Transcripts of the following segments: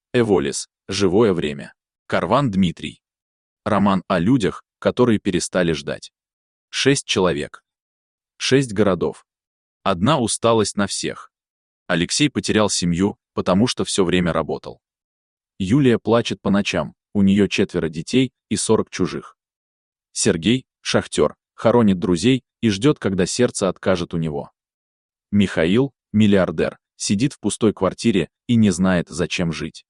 Эволис. Живое время. Карван Дмитрий. Роман о людях, которые перестали ждать. 6 человек. 6 городов. Одна усталость на всех. Алексей потерял семью, потому что все время работал. Юлия плачет по ночам, у нее 4 детей и 40 чужих. Сергей, шахтер, хоронит друзей и ждет, когда сердце откажет у него. Михаил, миллиардер, сидит в пустой квартире и не знает, зачем жить.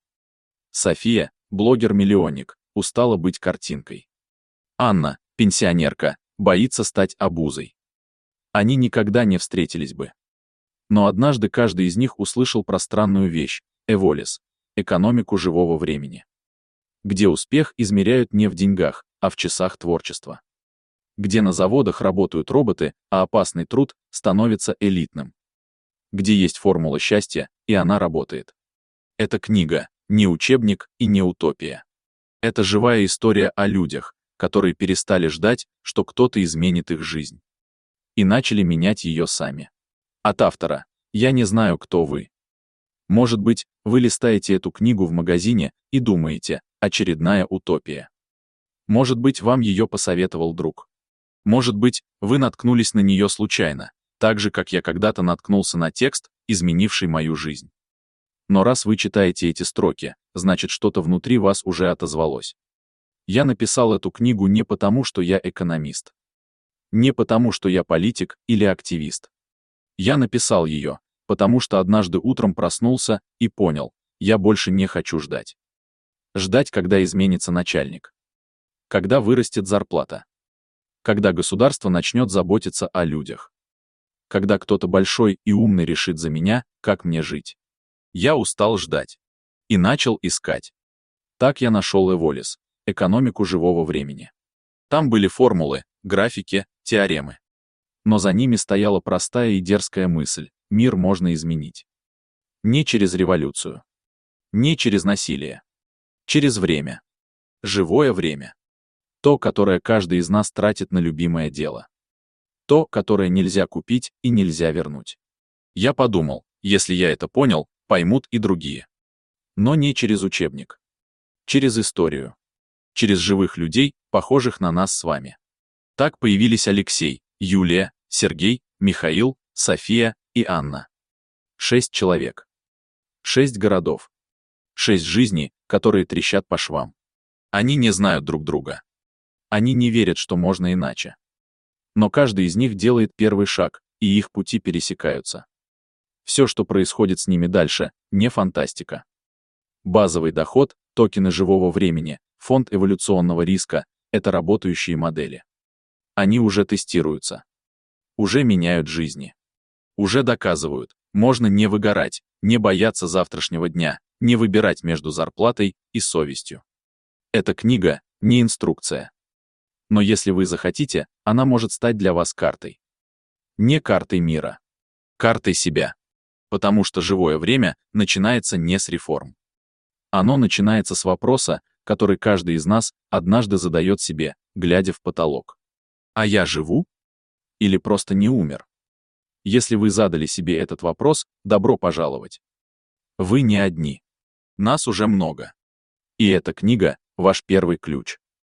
София, блогер-миллионник, устала быть картинкой. Анна, пенсионерка, боится стать обузой. Они никогда не встретились бы. Но однажды каждый из них услышал про странную вещь – Эволис, экономику живого времени. Где успех измеряют не в деньгах, а в часах творчества. Где на заводах работают роботы, а опасный труд становится элитным. Где есть формула счастья, и она работает. Это книга, не учебник и не утопия. Это живая история о людях, которые перестали ждать, что кто-то изменит их жизнь. И начали менять ее сами. От автора. Я не знаю, кто вы. Может быть, вы листаете эту книгу в магазине и думаете, очередная утопия. Может быть, вам ее посоветовал друг. Может быть, вы наткнулись на нее случайно, так же, как я когда-то наткнулся на текст, изменивший мою жизнь. Но раз вы читаете эти строки, значит, что-то внутри вас уже отозвалось. Я написал эту книгу не потому, что я экономист. Не потому, что я политик или активист. Я написал ее, потому что однажды утром проснулся и понял, я больше не хочу ждать. Ждать, когда изменится начальник. Когда вырастет зарплата. Когда государство начнет заботиться о людях. Когда кто-то большой и умный решит за меня, как мне жить. Я устал ждать. И начал искать. Так я нашел Эволис, экономику живого времени. Там были формулы, графики, теоремы. Но за ними стояла простая и дерзкая мысль: мир можно изменить. Не через революцию. Не через насилие. Через время. Живое время. То, которое каждый из нас тратит на любимое дело. То, которое нельзя купить и нельзя вернуть. Я подумал, если я это понял, поймут и другие. Но не через учебник. Через историю. Через живых людей, похожих на нас с вами. Так появились Алексей, Юлия, Сергей, Михаил, София и Анна. 6 человек. 6 городов. 6 жизней, которые трещат по швам. Они не знают друг друга. Они не верят, что можно иначе. Но каждый из них делает первый шаг, и их пути пересекаются. Все, что происходит с ними дальше, не фантастика. Базовый доход, токены живого времени, фонд эволюционного риска — это работающие модели. Они уже тестируются. Уже меняют жизни. Уже доказывают, можно не выгорать, не бояться завтрашнего дня, не выбирать между зарплатой и совестью. Эта книга — не инструкция. Но если вы захотите, она может стать для вас картой. Не картой мира. Картой себя. Потому что живое время начинается не с реформ. Оно начинается с вопроса, который каждый из нас однажды задает себе, глядя в потолок. А я живу? Или просто не умер? Если вы задали себе этот вопрос, добро пожаловать. Вы не одни. Нас уже много. И эта книга — ваш первый ключ.